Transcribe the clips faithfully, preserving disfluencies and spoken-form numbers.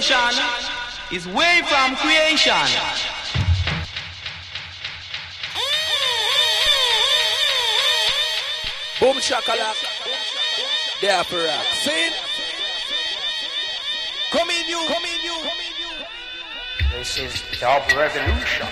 Revolution is way from creation. Boom shakalak, there for rock. Sing. Come in you, come in you, come in you. This is Dub Revolution.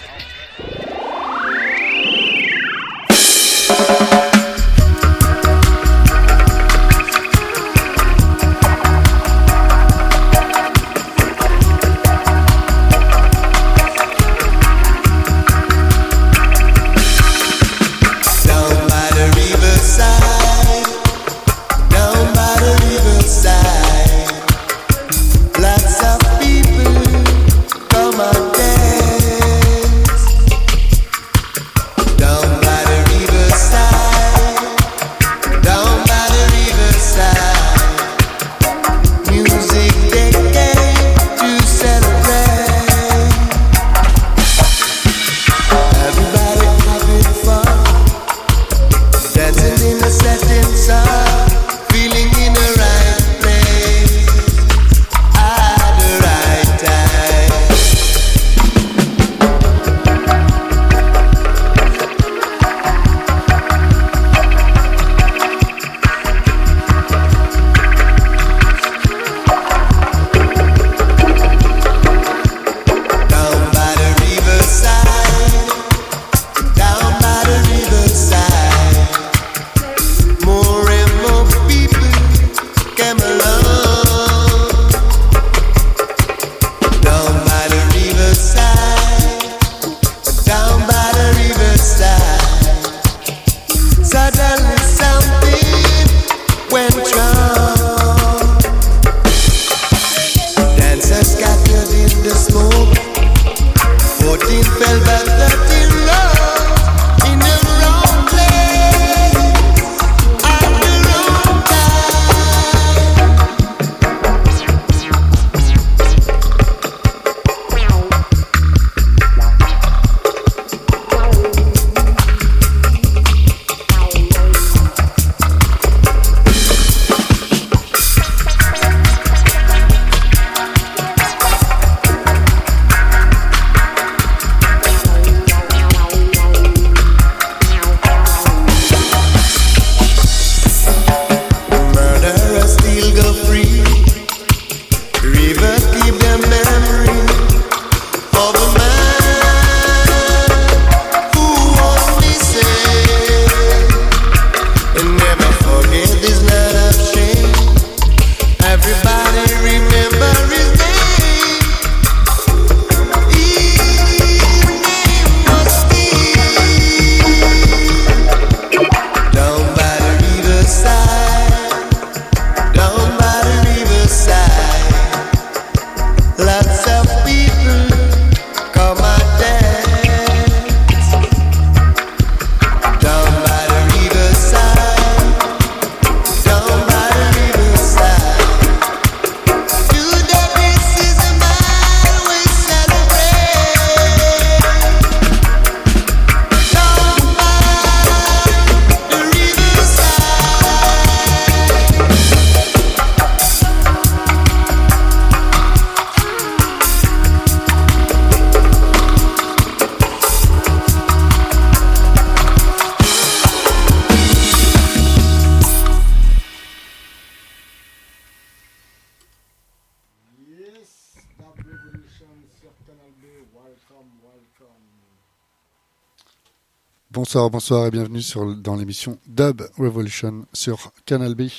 Bonsoir, bonsoir et bienvenue sur, dans l'émission Dub Revolution sur Canal B.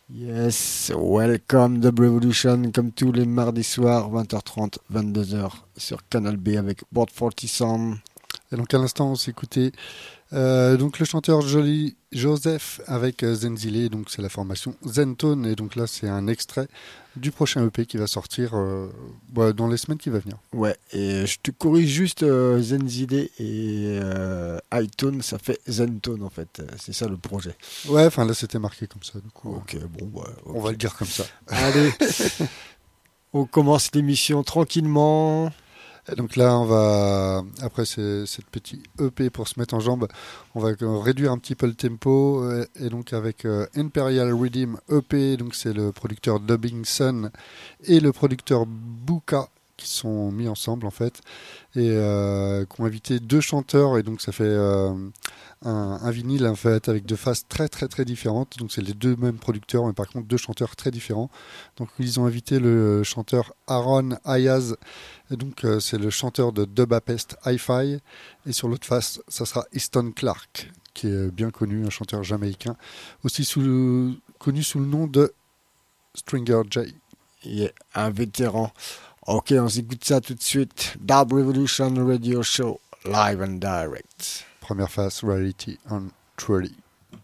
Yes, welcome Dub Revolution comme tous les mardis soirs, vingt heures trente, vingt-deux heures sur Canal B avec Board quarante Sound. Et donc à l'instant on s'est écouté euh, donc le chanteur Joli Joseph avec euh, Zenzile, donc c'est la formation Zentone, et donc là c'est un extrait du prochain E P qui va sortir euh, bah, dans les semaines qui vont venir. Ouais, et je te corrige juste, euh, Zenzile et euh, iTunes, ça fait Zentone en fait, c'est ça le projet. Ouais, enfin là c'était marqué comme ça, du coup. Ok, euh, bon, ouais, on okay. va le dire comme ça. Allez, on commence l'émission tranquillement. Et donc là, on va, après ces, cette petite E P pour se mettre en jambe, on va réduire un petit peu le tempo. Et donc avec euh, Imperial Rhythm E P, donc c'est le producteur Dubbing Sun et le producteur Buka qui sont mis ensemble en fait et euh, qui ont invité deux chanteurs et donc ça fait euh, un, un vinyle en fait avec deux faces très très très différentes. Donc c'est les deux mêmes producteurs mais par contre deux chanteurs très différents. Donc ils ont invité le chanteur Aaron Ayaz. Et donc euh, c'est le chanteur de Dubapest Hi-Fi et sur l'autre face ça sera Easton Clark qui est bien connu, un chanteur jamaïcain aussi sous le, connu sous le nom de Stringer J. Yeah, un vétéran. Ok, on s'écoute ça tout de suite. Dub Revolution Radio Show, live and direct. Première phase, Reality on Truly.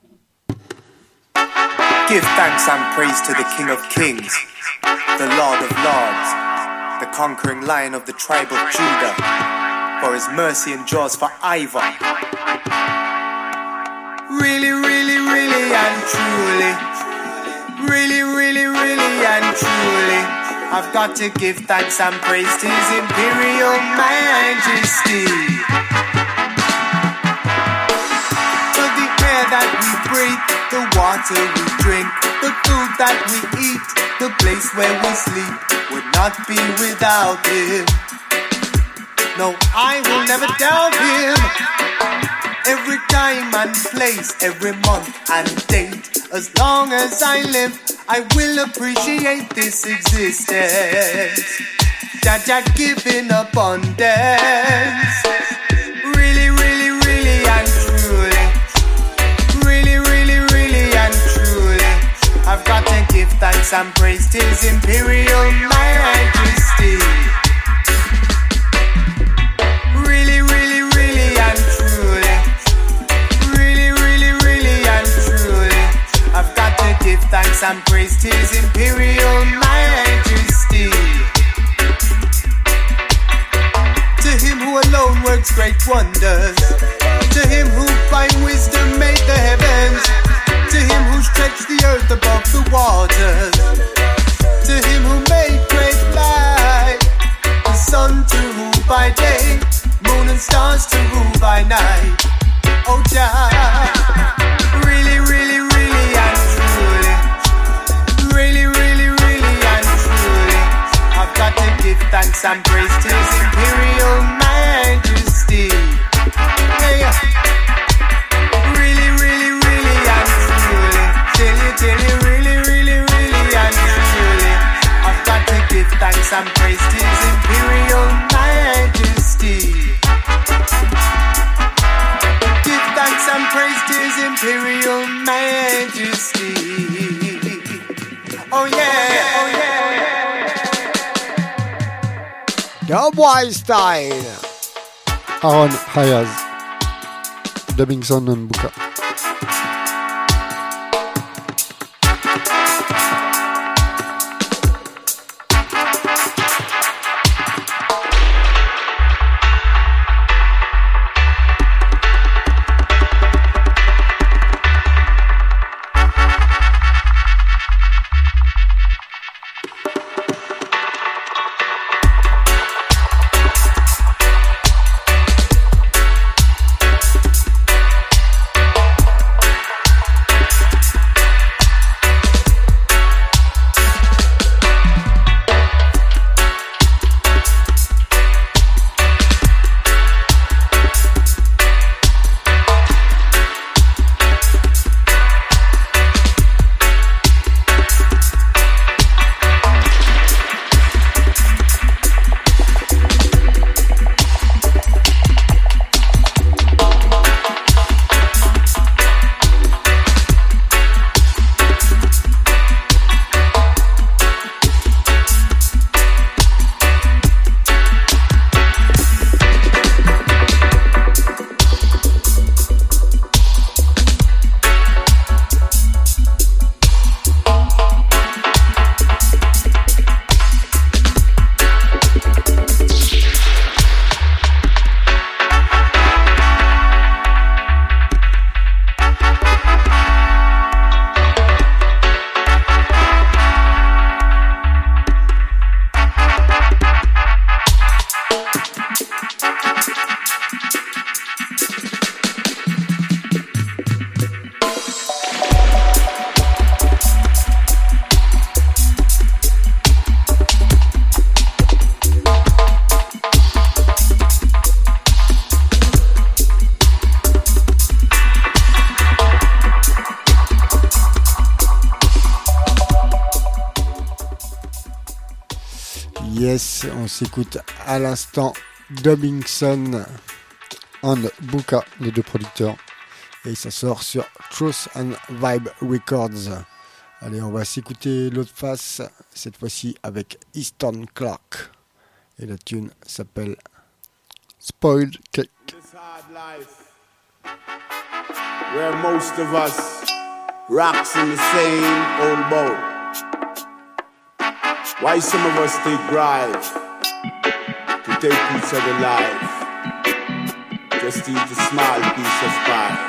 Give thanks and praise to the King of Kings, the Lord of Lords, the conquering lion of the tribe of Judah, for his mercy endures forever. Really, really, really and truly, really, really, really and truly, I've got to give thanks and praise to His Imperial Majesty. For the air that we breathe, the water we drink, the food that we eat, the place where we sleep would not be without Him. No, I will never doubt Him. Every time and place, every month and date, as long as I live, I will appreciate this existence that Jah give in abundance. Really, really, really and truly, really, really, really and truly, I've got to give thanks and praise to His Imperial Majesty. Really, really, really and truly, really, really, really and truly, I've got to give thanks and praise to His Imperial Majesty. To Him who alone works great wonders, to Him who by wisdom made the heavens, to Him who stretched the earth above the waters, to Him who made great light, the sun to rule by day, moon and stars to rule by night. Oh Jah, really, really, really and truly, really, really, really and truly, I've got to give thanks and praise to His Imperial Majesty. Hey, really, really, really and truly, tell you, tell you, really, really, really and truly, I've got to give thanks and praise to His Imperial Majesty. Give thanks and praise to His Imperial Majesty. Oh yeah, oh yeah. Dubwise style. Aaron Ayaz, Dubbing Sun and Buka. Yes, on s'écoute à l'instant Dubbingson and Buka, les deux producteurs. Et ça sort sur Truth and Vibe Records. Allez, on va s'écouter l'autre face, cette fois-ci avec Easton Clark. Et la tune s'appelle Spoiled Cake. This hard life, where most of us rocks in the same old boat. Why some of us take pride to take each other life, just eat a small piece of pie.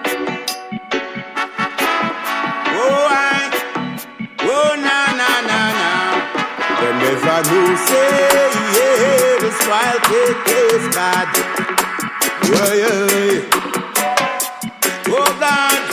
Oh, I, oh, na, na, na, na. They never knew, say, yeah, this wild cake is bad. Yeah, yeah, yeah. Oh, God.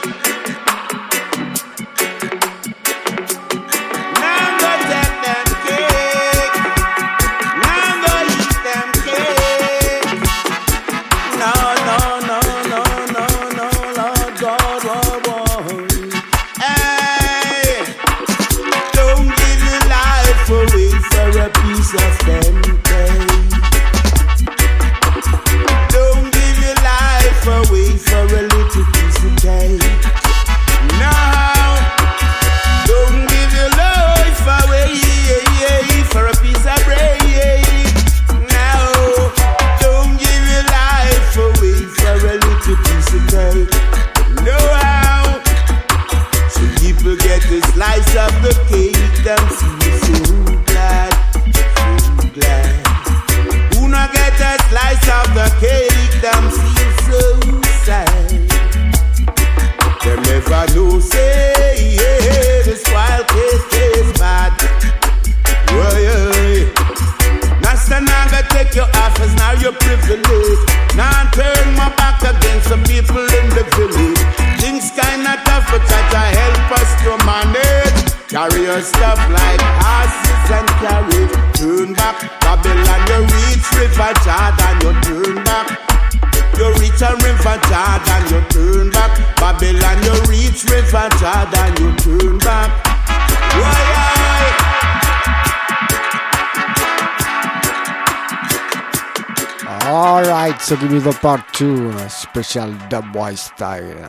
So give me the part two, uh, special dubwise style.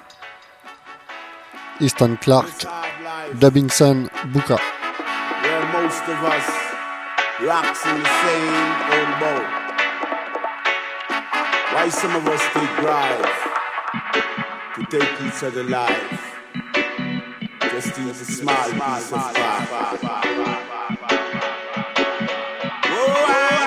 Easton Clark, Dubbingson, Buka. Where most of us rocks in the same old boat. Why some of us take pride to take each other life, just to eat a small piece of pie. Oh, I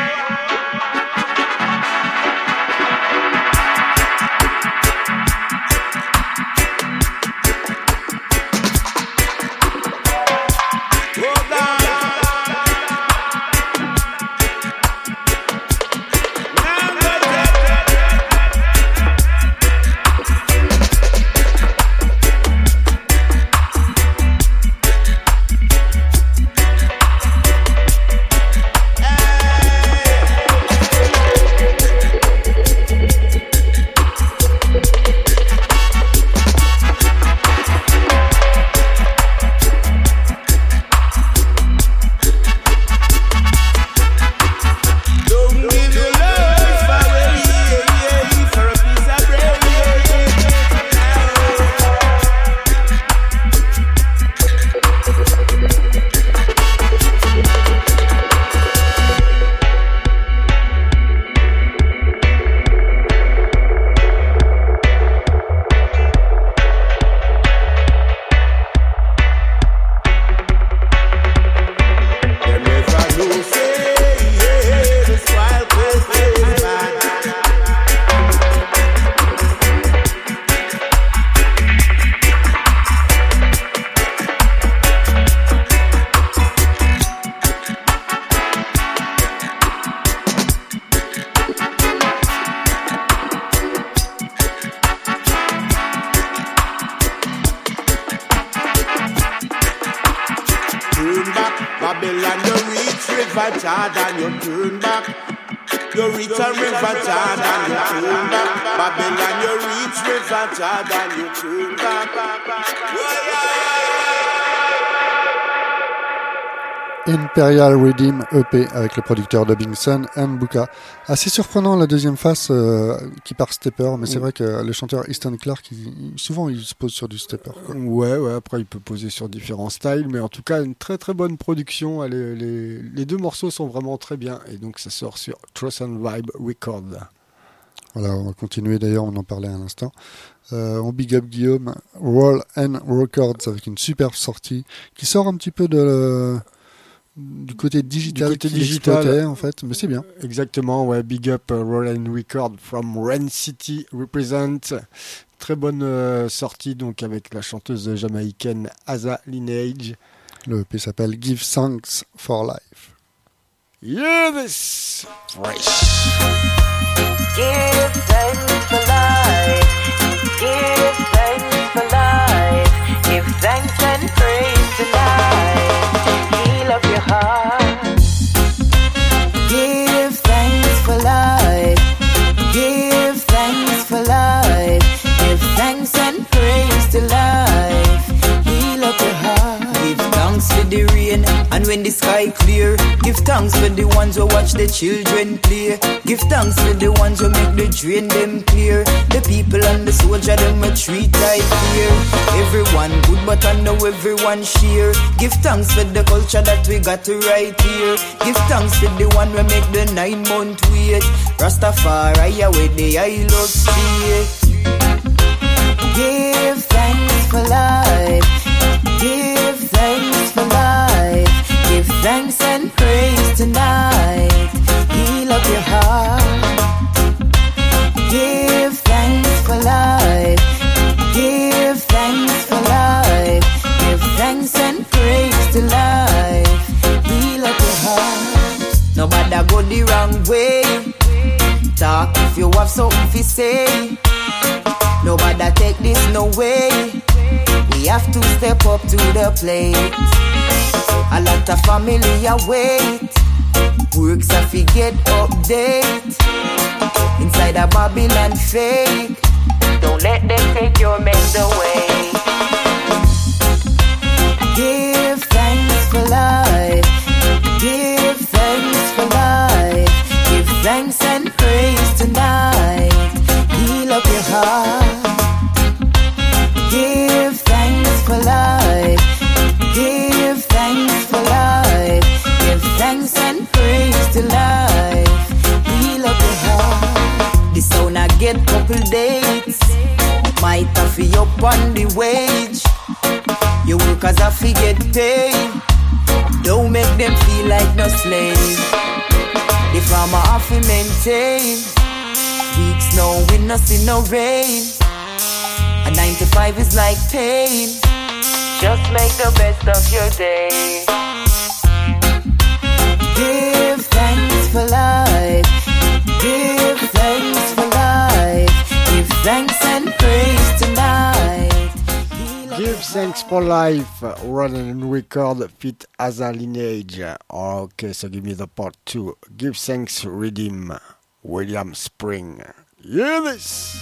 Babylon, you reach River Jordan, you turn back. You reach a River Jordan, you turn back. Babylon, you reach River Jordan, you turn back. Imperial Redeem E P avec le producteur Dubbing Sun and Buka. Assez surprenant la deuxième face euh, qui part stepper, mais c'est vrai que le chanteur Easton Clark, il, souvent il se pose sur du stepper, quoi. Ouais, ouais, après il peut poser sur différents styles, mais en tout cas une très très bonne production. Les, les, les deux morceaux sont vraiment très bien, et donc ça sort sur Trust and Vibe Record. Voilà, on va continuer d'ailleurs, on en parlait à l'instant. Euh, on big up Guillaume, Roll and Records avec une superbe sortie qui sort un petit peu de... du côté digital, du côté qu'il digital exploitait, en fait, mais c'est bien. Exactement, ouais, big up uh, Roland Record from Ren City Represent. Très bonne euh, sortie donc avec la chanteuse jamaïcaine Asa Lineage. Le E P s'appelle Give Thanks for Life. Yeah, this fresh. Give thanks for life. Give thanks for life. Give thanks and praise tonight. Heal up your heart. Give thanks for life. Give thanks for life. Give thanks and praise to life. Heal up your heart. Give thanks for the rain and when the sky clear. Give thanks for the ones who watch the children play. Give thanks for the ones who make the drain them clear. The people and the soldier them a treat like fear. Everyone good but I know everyone share. Give thanks for the culture that we got to right here. Give thanks for the one we make the nine month wait. Rastafari away the I love see. Give thanks for life. Give thanks for life. Give thanks and praise tonight. Heal up your heart. Give thanks for life. Give thanks for life. Give thanks and praise to life. Heal up your heart. Nobody go the wrong way. Talk if you have something to say. Nobody take this no way. We have to step up to the plate. A lot of family await. Works have to get update. Inside a Babylon fake. Don't let them take your mess away. Give thanks for life. Give thanks for life. Give thanks and praise tonight. Heal up your heart. Give thanks for life. Give thanks for life. Give thanks and praise to life. Heal up your heart. The sound I get couple dates. Might have to up on the wage. You work as a fee get paid. Don't make them feel like no slave. The farmer have to maintain. Weeks no wind, no see no rain. A nine to five is like pain. Just make the best of your day. Give thanks for life. Give thanks for life. Give thanks and praise tonight. Give thanks for life. Roland Record fit Asa Lineage. Okay, so give me the part two. Give thanks Redeem. William Spring. Hear this.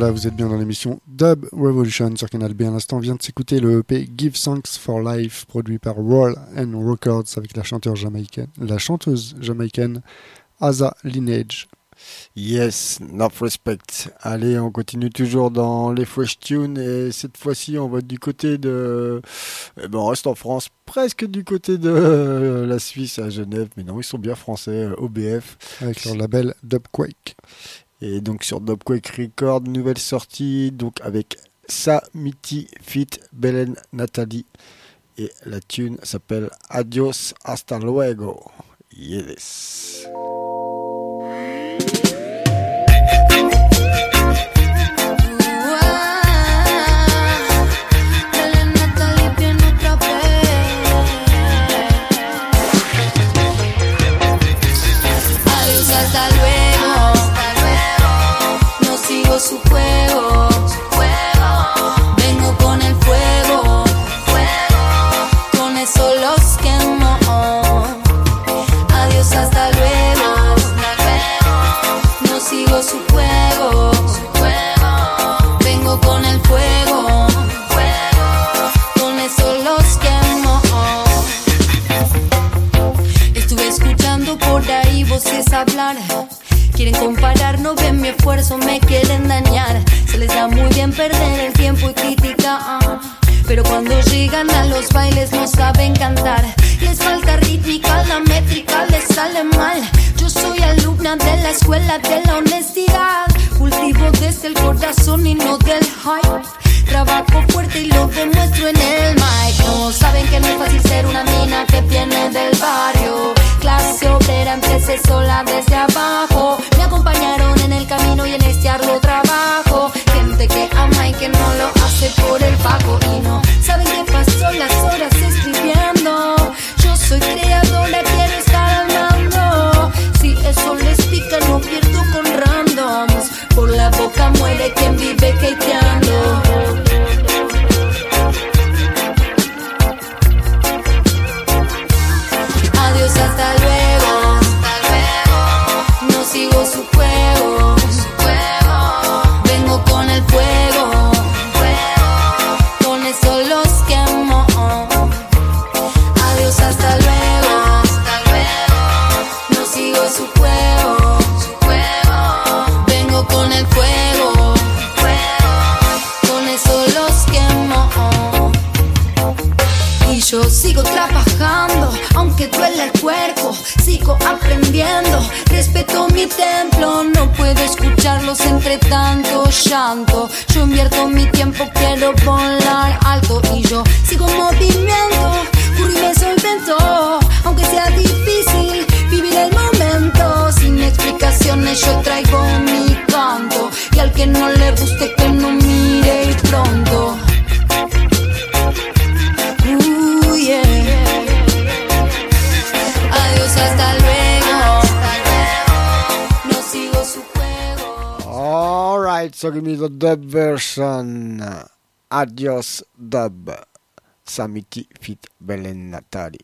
Voilà, vous êtes bien dans l'émission Dub Revolution sur Canal B. À l'instant, on vient de s'écouter le E P Give Thanks for Life, produit par Roll and Records avec la chanteuse jamaïcaine, la chanteuse jamaïcaine Asa Lineage. Yes, enough respect. Allez, on continue toujours dans les fresh tunes et cette fois-ci on va du côté de... Eh ben, on reste en France, presque du côté de la Suisse à Genève, mais non, ils sont bien français, O B F. Avec leur label Dubquake. Et donc sur Dubquake Records, nouvelle sortie, donc avec Samiti feat. Belen Nathalie. Et la tune s'appelle Adios hasta luego. Yes. Hasta luego, no sigo su juego, vengo con el fuego, con eso los quemo. Adiós, hasta luego, no sigo su juego, vengo con el fuego, con eso los quemo. Estuve escuchando por ahí voces hablar. Quieren comparar, no ven mi esfuerzo, me quieren dañar. Se les da muy bien perder el tiempo y criticar, pero cuando llegan a los bailes no saben cantar. Les falta rítmica, la métrica les sale mal. Yo soy alumna de la escuela de la honestidad. Cultivo desde el corazón y no del hype. Trabajo fuerte y lo demuestro en el mic. No saben que no es fácil ser una mina que viene del barrio. Clase obrera, empecé sola desde abajo. Me acompañaron en el camino y en este arduo trabajo. Gente que ama y que no lo hace por el pago. Y no saben que pasó las horas escribiendo. Yo soy creadora, quiero estar al mando. Si eso les pica, no pierdo con randoms. Por la boca muere quien vive hateando. Adiós, hasta luego, no sigo su juego, vengo con el fuego, con eso los quemo. Adiós, hasta luego, no sigo su juego, vengo con el fuego, con eso los quemo. Y yo sigo trabajando, aunque duele el cuerpo, sigo aprendiendo, respeto mi templo, no puedo escucharlos entre tanto llanto. Yo invierto mi tiempo, quiero volar alto y yo sigo en movimiento, puro y me solvento, aunque sea difícil vivir el momento. Sin explicaciones yo traigo mi canto y al que no le guste que no mire y pronto. Uh, yeah. Adiós, hasta luego, no sigo su juego. Alright, so give me the dub version. Adios dub. Samiti feat. Belen Nathalie.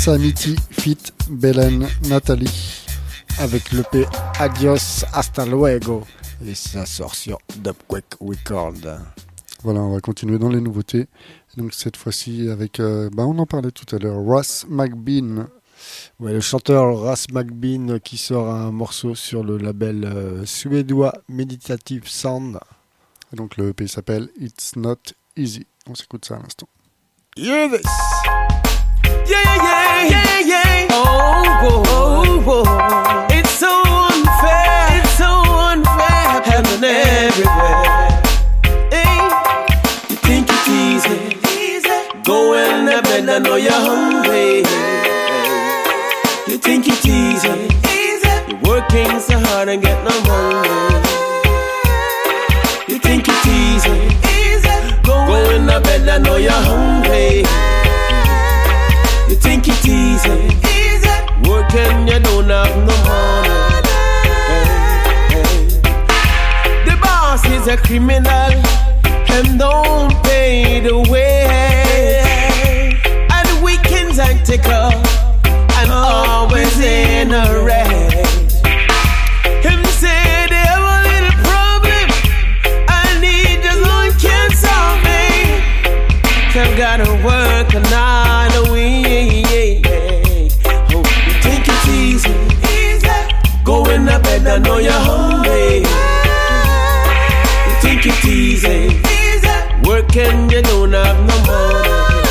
Samiti Fit Belen Nathalie. Avec le P Adios Hasta Luego. Et ça sort sur Dubquake Record. Voilà, on va continuer dans les nouveautés. Donc cette fois-ci avec, euh, bah on en parlait tout à l'heure, Ras McBean. Ouais, le chanteur Ras McBean qui sort un morceau sur le label euh, suédois Meditative Sound. Et donc le E P s'appelle It's Not Easy. On s'écoute ça à l'instant. Yeah, this. Yeah, yeah, yeah, yeah. Oh, oh, oh, oh. It's so unfair. It's so unfair. Happening everywhere. Hey, you think it's easy? Easy. Go in the bed, I know you're hungry. You think it's easy? Easy. You're working so hard and get no money. You think it's easy? Easy. Go in the bed, I know you're hungry. You think it's easy? Easy. Working, you don't have no money. Hey, hey. The boss is a criminal and don't pay the wage. And the weekends tactical and always in a rage. Him say they have a little problem and he just one can't solve me. I've gotta work another way. Oh, you think it's easy? Easy. Go in the bed, I know you're hungry. You think it's easy? Easy. Working, you don't have no money.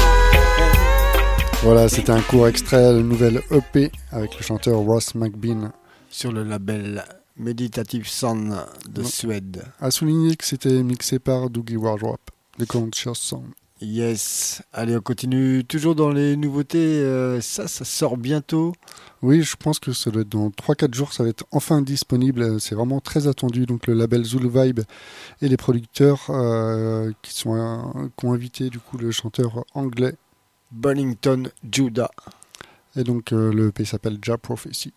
Voilà, c'était un court extrait, le nouvel E P avec le chanteur Ras McBean. Sur le label Meditative Sound de non. Suède. À souligner que c'était mixé par Doogie Wardrop, The Conscious Sound. Yes, allez on continue toujours dans les nouveautés, euh, ça ça sort bientôt. Oui, je pense que ça doit être dans trois quatre jours, ça va être enfin disponible, c'est vraiment très attendu, donc le label Zulu Vibe et les producteurs euh, qui, sont, euh, qui ont invité du coup le chanteur anglais Bonington Judah. Et donc euh, le E P s'appelle Jah Prophecy.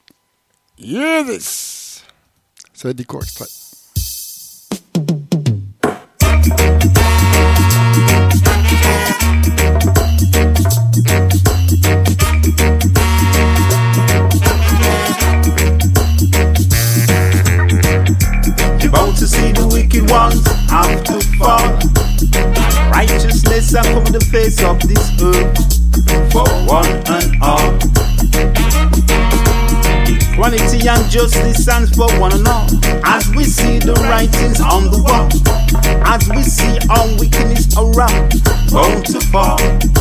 Yes. Ça va être des courts extraits. You're bound to see the wicked ones have to fall. Righteousness has come the face of this earth for one and all. Equality and justice stands for one and all. As we see the writings on the wall, as we see our wickedness around, bound to fall.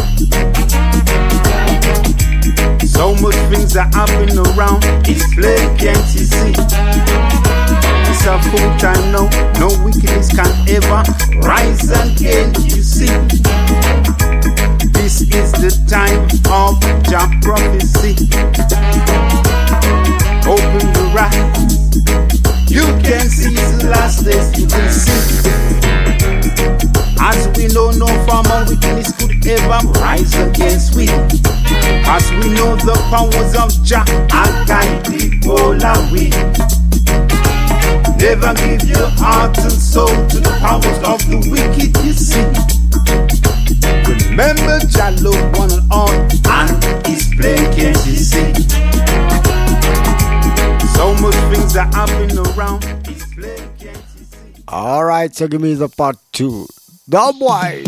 So much things are happening around, it's plain, can't you see? It's a full time now, no wickedness can ever rise again, you see. This is the time of Jah prophecy. Open your eyes, you can see the last days, you can see. As we know, no former wickedness could ever rise against we. As we know, the powers of Jah are guiding all away. Never give your heart and soul to the powers of the wicked, you see. Remember Jah love one and all, and His plain, can't you see? So much things are happening around, His plain, can't you see? Alright, so give me the part two. Dubwise.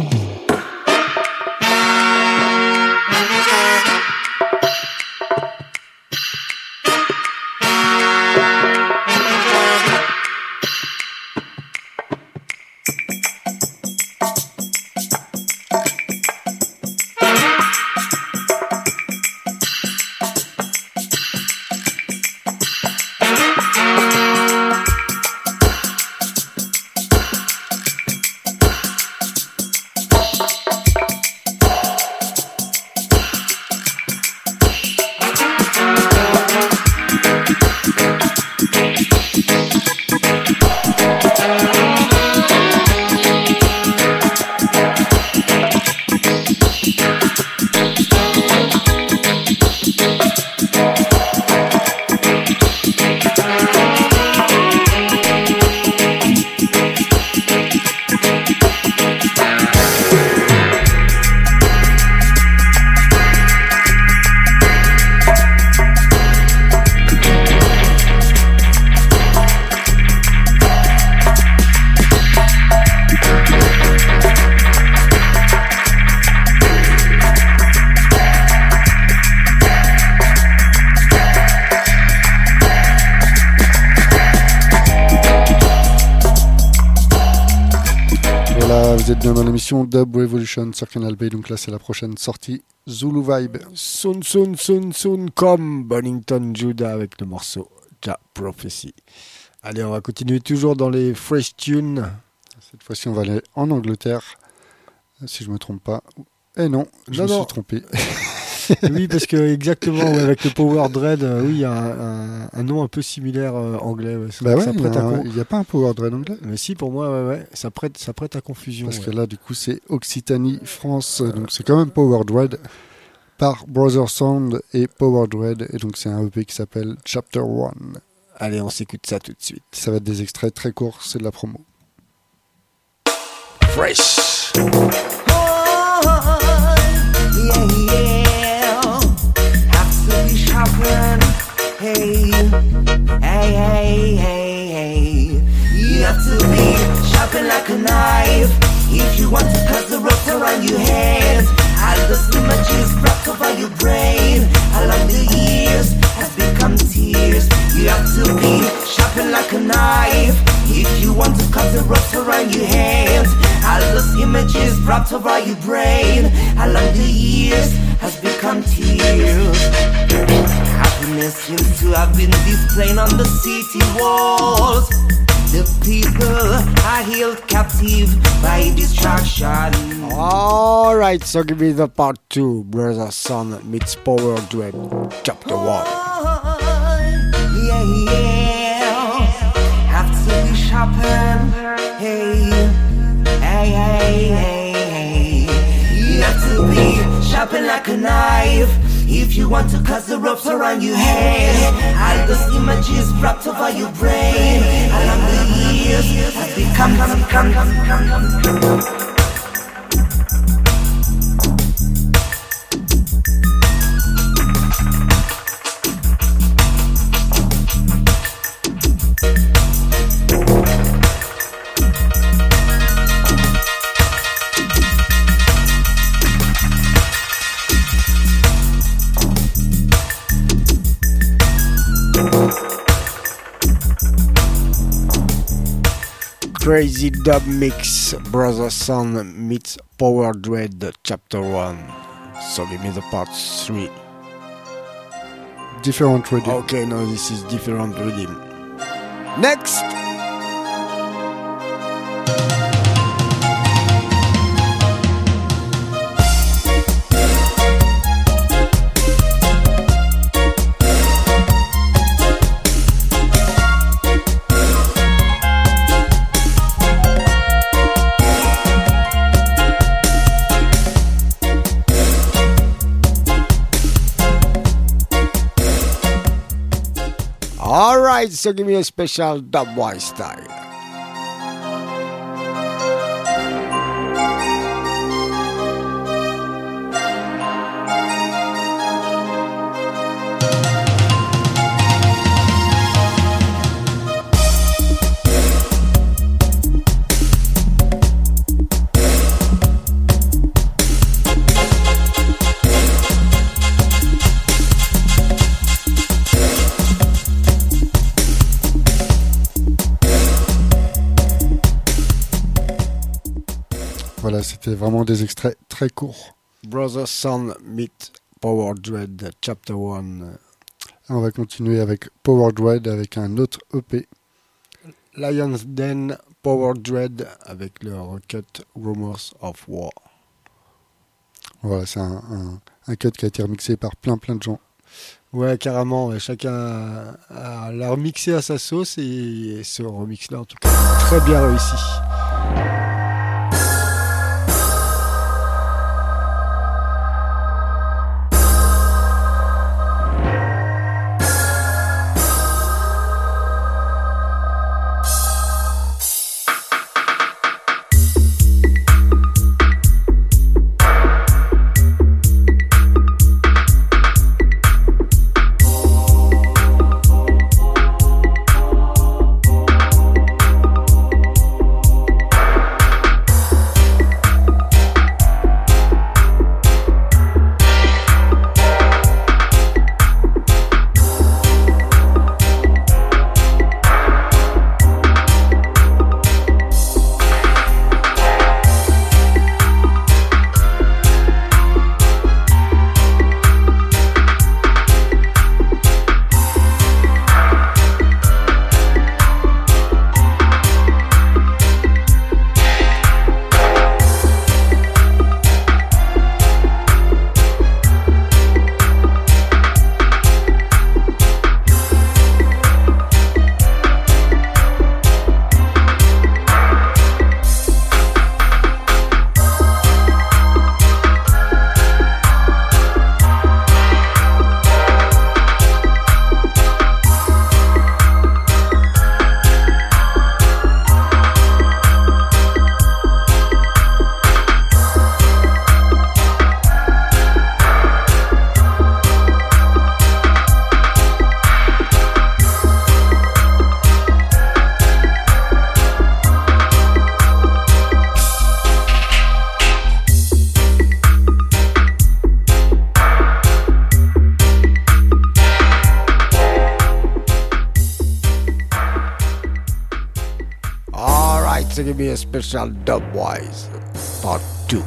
Vous êtes bien dans l'émission Dub Revolution sur Canal B, donc là c'est la prochaine sortie, Zulu Vibe. Soon, soon, soon, soon come Bonington Judah avec le morceau Jah Prophecy. Allez, on va continuer toujours dans les fresh tunes. Cette fois-ci on va aller en Angleterre, si je me trompe pas. Eh non, je non, me non. suis trompé. Oui, parce que exactement, ouais, avec le Power Dread, euh, oui, il y a un, un, un nom un peu similaire euh, anglais. Ouais. Bah ouais, ça il prête à con... n'y a, a pas un Power Dread anglais. Mais si, pour moi, ouais, ouais, ça prête, ça prête à confusion. Parce ouais. que là, du coup, c'est Occitanie, France, euh... donc c'est quand même Power Dread par Brother Sound et Power Dread, et donc c'est un E P qui s'appelle Chapter One. Allez, on s'écoute ça tout de suite. Ça va être des extraits très courts, c'est de la promo. Fresh. Yeah, yeah, have to be sharpened. Hey, hey, hey, hey, hey. You have to be sharpened like a knife if you want to cut the ropes around your head. All those images wrapped over your brain along the years has become tears. You have to be sharpened like a knife if you want to cut the ropes around your head. All those images wrapped over your brain along the years has become tears. Happiness seems to have been displayed on the city walls. The people are held captive by distraction. Alright, so give me the part two. Brother Son meets Power Dread, chapter one. Yeah, yeah. Have to be sharpened. Hey. Hey, hey, hey, hey. You have to be sharpened like a knife if you want to cut the ropes around your head. All those images wrapped over your brain along the years have become, become, become, become. Crazy Dub Mix, Brother Son meets Power Dread, chapter one. So give me the part three. Different rhythm. Okay, no, this is different rhythm. Next! Alright, so give me a special dubwise style. Voilà, c'était vraiment des extraits très courts. Brother Son meet Power Dread, chapter one. On va continuer avec Power Dread avec un autre E P. Lion's Den, Power Dread avec le recut Rumors of War. Voilà, c'est un, un, un cut qui a été remixé par plein plein de gens. Ouais, carrément, ouais. Chacun a, a, l'a remixé à sa sauce et, et ce remix-là, en tout cas, très bien réussi. so give me a special Dubwise part two.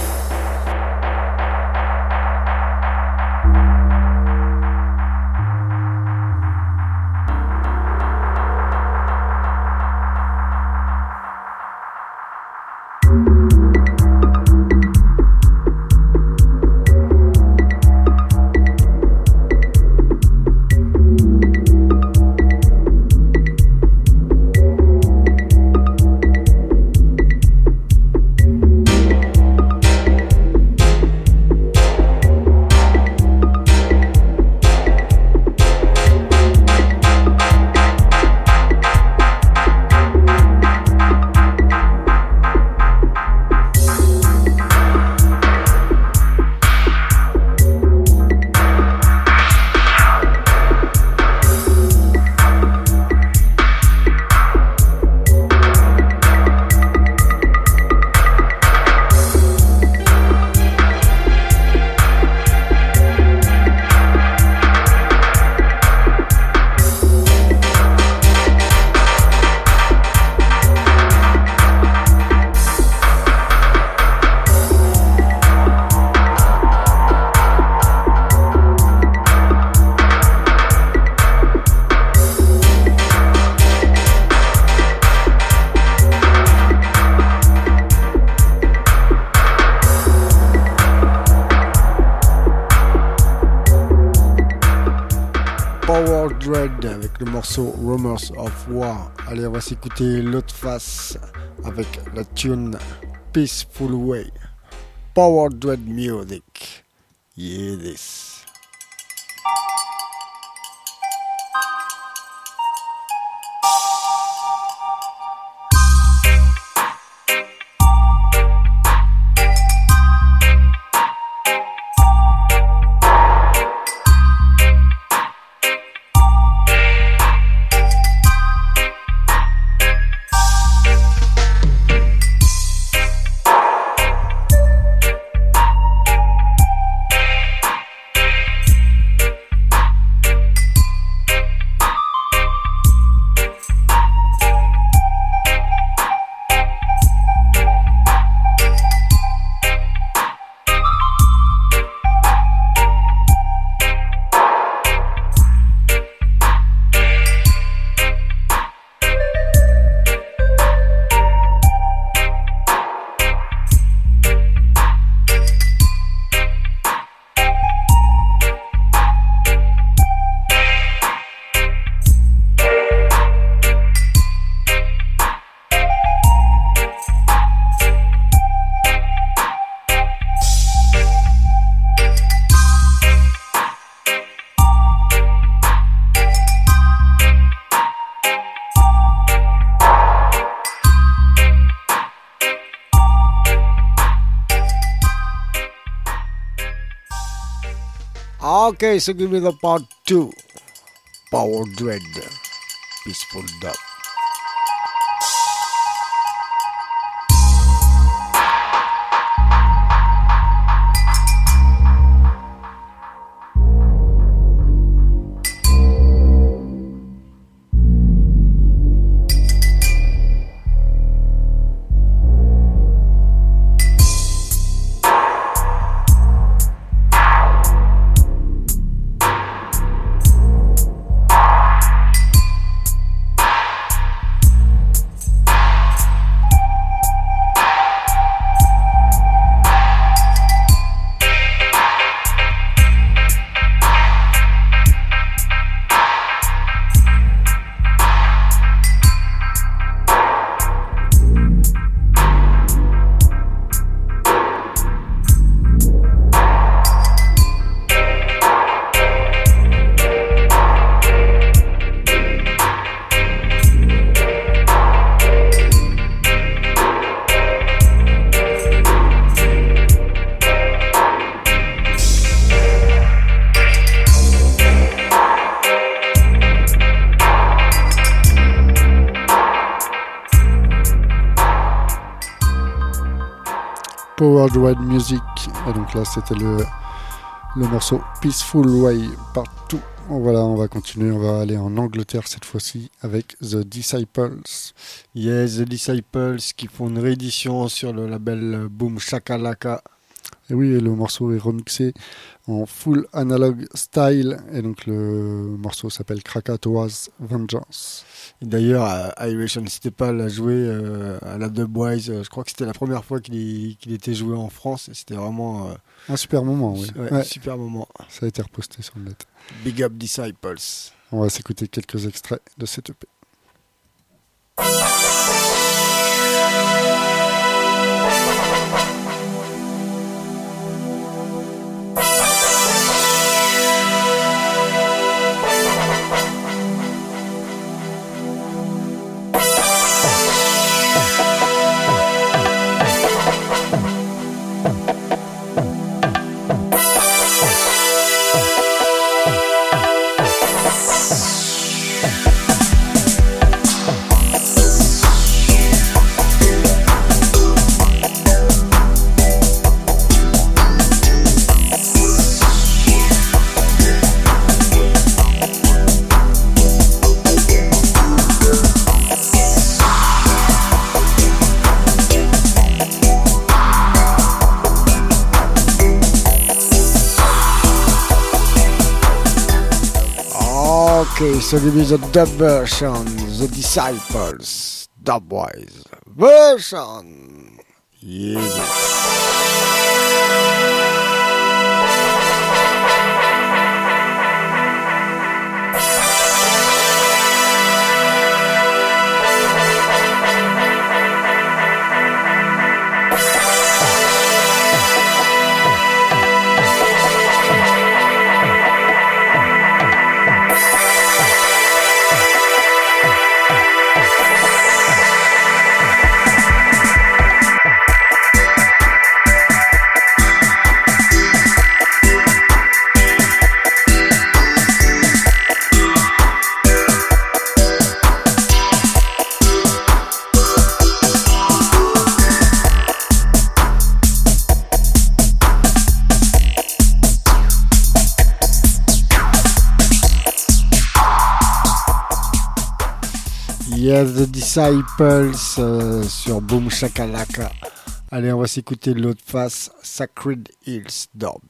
Power Dread avec le morceau Rumors of War. Allez, on va s'écouter l'autre face avec la tune Peaceful Way. Power Dread Music. Yeah, this. Okay, so give me the part two. Power Dread. Peaceful Dub. Power Dread Music. Et donc là, c'était le, le morceau Peaceful Way Part deux Voilà, on va continuer, on va aller en Angleterre cette fois-ci avec The Disciples. Yes, The Disciples qui font une réédition sur le label Boom Shakalaka. Et oui, et le morceau est remixé en full analog style, et donc le morceau s'appelle Krakatoa's Vengeance. Et d'ailleurs, Irish, n'hésitez pas à la jouer euh, à la Dubwise. Euh, je crois que c'était la première fois qu'il, qu'il était joué en France, et c'était vraiment... Euh, un super moment, oui. Ouais, ouais. Un super moment. Ça a été reposté sur le net. Big Up Disciples. On va s'écouter quelques extraits de cette E P. Okay, so give me the dub version, The Disciples, Dubwise version. Yeah. Yes, The Disciples euh, sur Boom Shakalaka. Allez, on va s'écouter l'autre face, Sacred Hills Dub.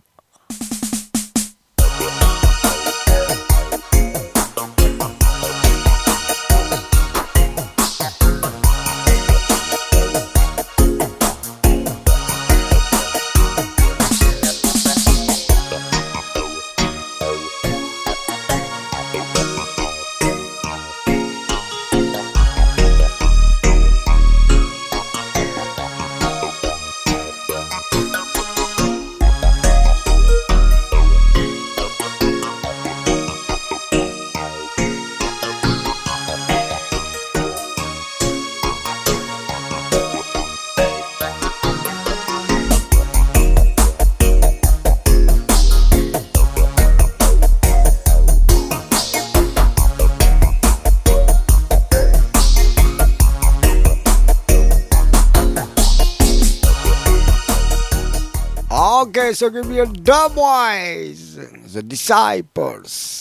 Okay, so give me a Dubwise, The Disciples.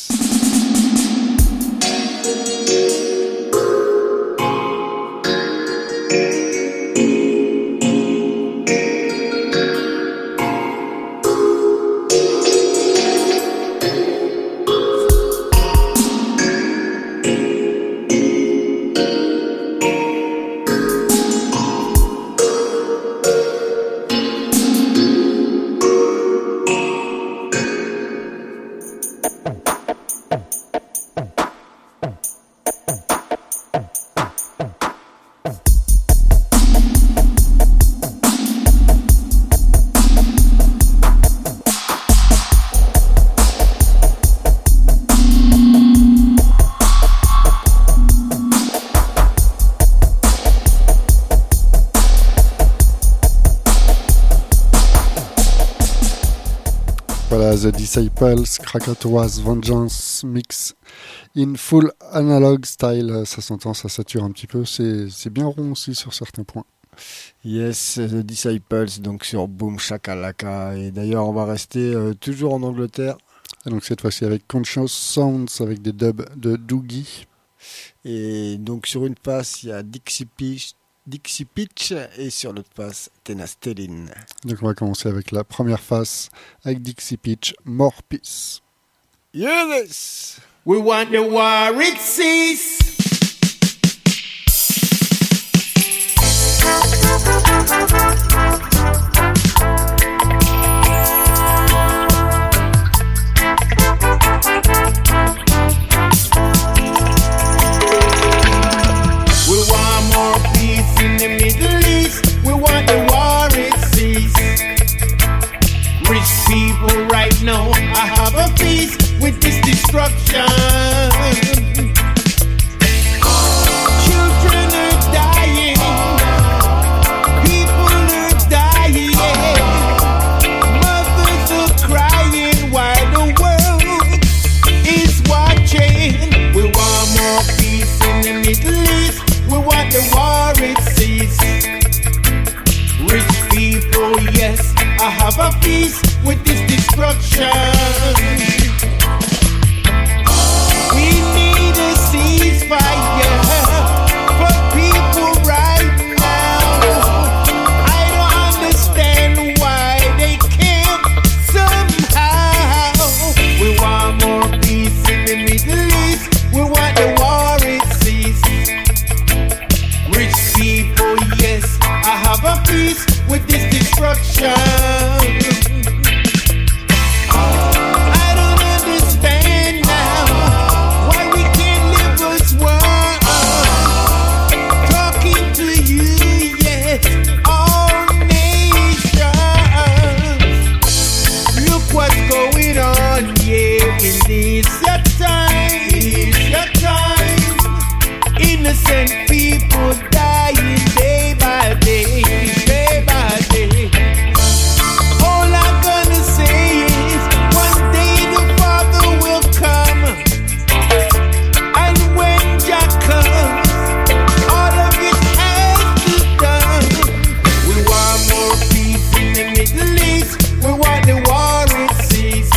The Disciples, Krakatoa's Vengeance mix in full analog style. Ça s'entend, ça sature un petit peu. C'est, c'est bien rond aussi sur certains points. Yes, The Disciples, donc sur Boom Shakalaka. Et d'ailleurs, on va rester euh, toujours en Angleterre. Et donc cette fois-ci avec Conscious Sounds, avec des dubs de Doogie. Et donc sur une face, il y a Dixie Pitch, Dixie Pitch et sur l'autre face, Tenastelin. Donc on va commencer avec la première face, avec Dixie Pitch, More Peace. Yes! We want the war, it cease. We want more peace in the Middle East. We want the war, it cease. Rich people right now, I have a peace with this destruction. Children are dying. People are dying. Mothers are crying while the world is watching. We want more peace in the Middle East. We want the war, it cease. Rich people, yes, I have a peace with this destruction. We need a ceasefire for people right now. I don't understand why they can't somehow. We want more peace in the Middle East. We want the war, it cease. Rich people, yes, I have a peace with this destruction. I don't understand now why we can't live as one. Talking to you, yes, all nations. Look what's going on, yeah, in this your time, this your time. Innocent people dying day by day, day by day. All I'm gonna say is one day the Father will come, and when Jah comes, all of it has to done. We want more peace in the Middle East. We want the war, it cease.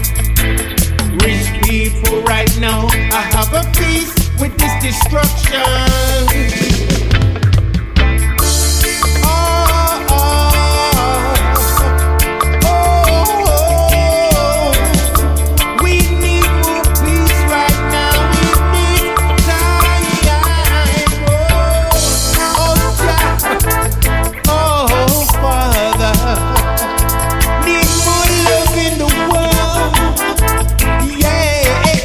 Rich people right now, I have a peace with this destruction. Oh, oh, oh, oh. We need more peace right now. We need time. Oh, oh, Jah. Oh, Father. Need more love in the world. Yeah.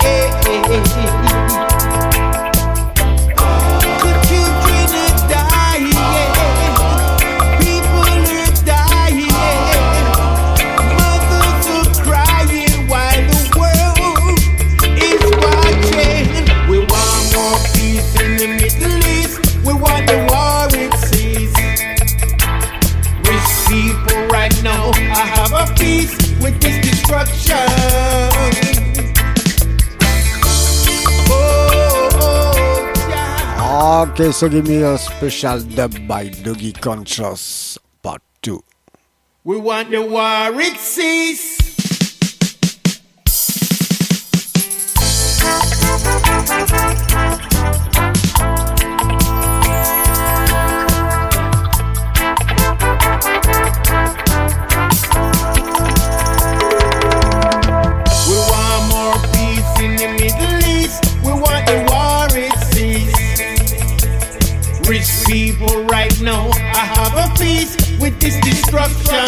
Peace with this destruction. Oh, oh, yeah. Okay, so give me a special dub by Dougie Conscious Part two. We want the war, it cease. People right now, I have a peace with this destruction.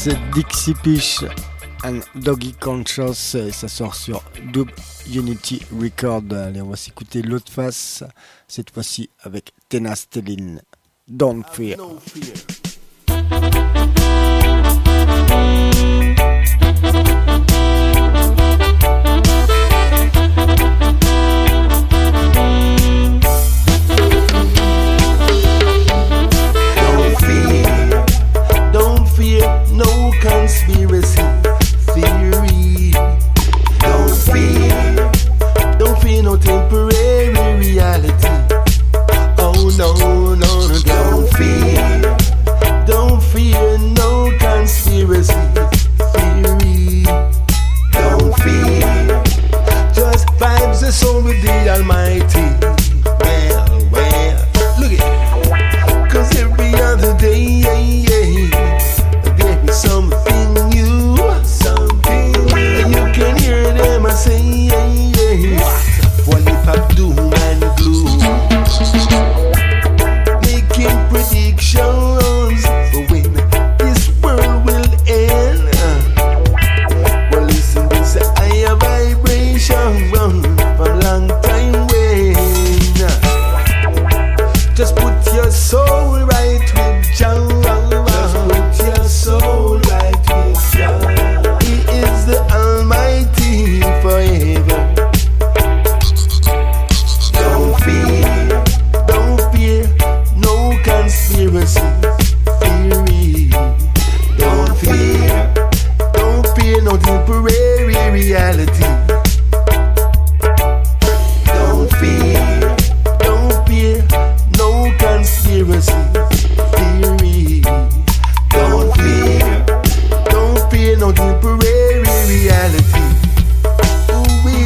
c'est Dixie Pish and Doggy Conscious et ça sort sur Dub Unity Record. Allez, on va s'écouter l'autre face, cette fois-ci avec Tenas Telin. Don't fear. No fear. No conspiracy theory. Don't fear, don't fear no temporary reality. Oh no, no, no, don't fear, don't fear no conspiracy theory. Don't fear, just vibes the soul with the Almighty. Well, well, look it, cause every other day, yeah, yeah, something new, something new. And you can hear them say, yeah, yeah. What if I doom and gloom, making predictions for when this world will end. Well, listen, this is a higher vibration from long time way. Just put your soul right with Jah. Just put your soul right with Jah. He is the Almighty forever. Don't fear, don't fear no conspiracy theory. Don't fear, don't fear no temporary reality. Don't fear, don't fear no conspiracy theory. Don't fear, don't fear no temporary reality. Ooh-wee.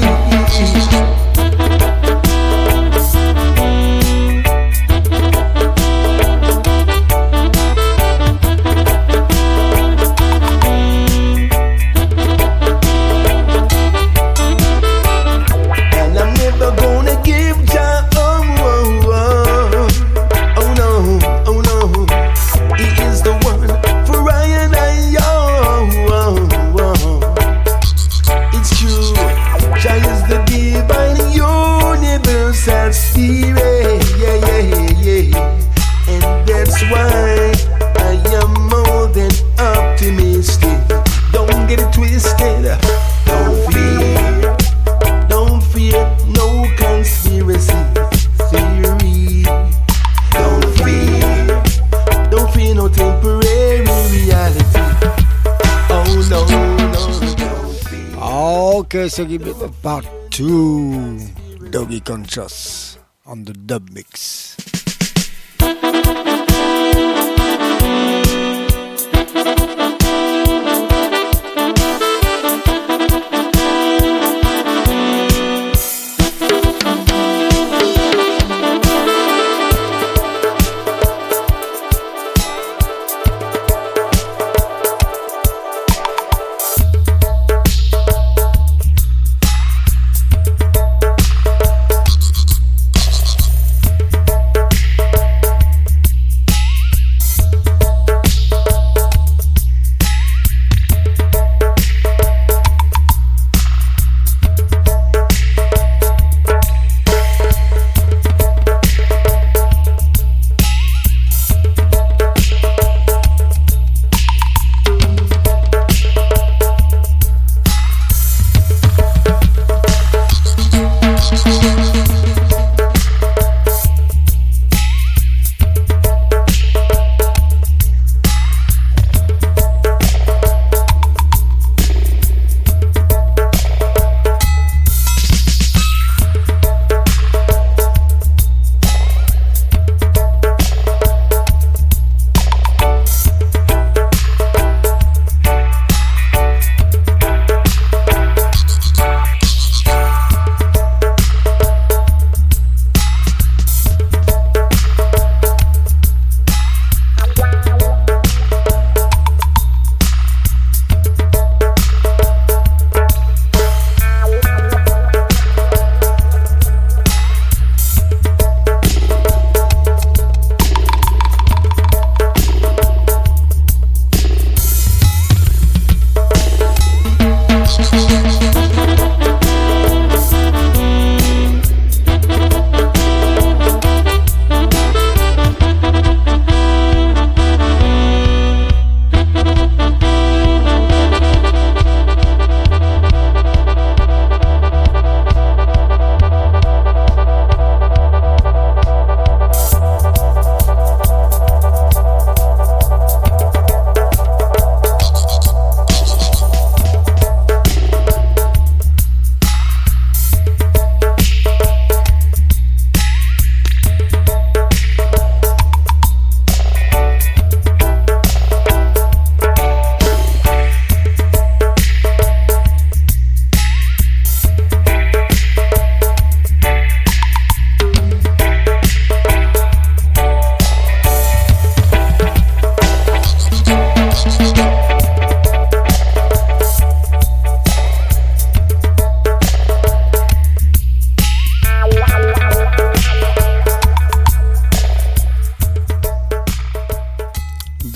And I'm never gonna give Jah. Oh, oh, oh. Oh no, oh no. He is the one for I and I. Oh, oh, oh. It's true. Jah is the divine universal spirit. Yeah, yeah, yeah. And that's why I am more than optimistic. Don't get it twisted. Don't fear, don't fear no conspiracy theory. Don't fear, don't fear no temporary reality. Oh no, no, don't fear. Okay, so give it a part two. Doggy Conscious on the dub mix.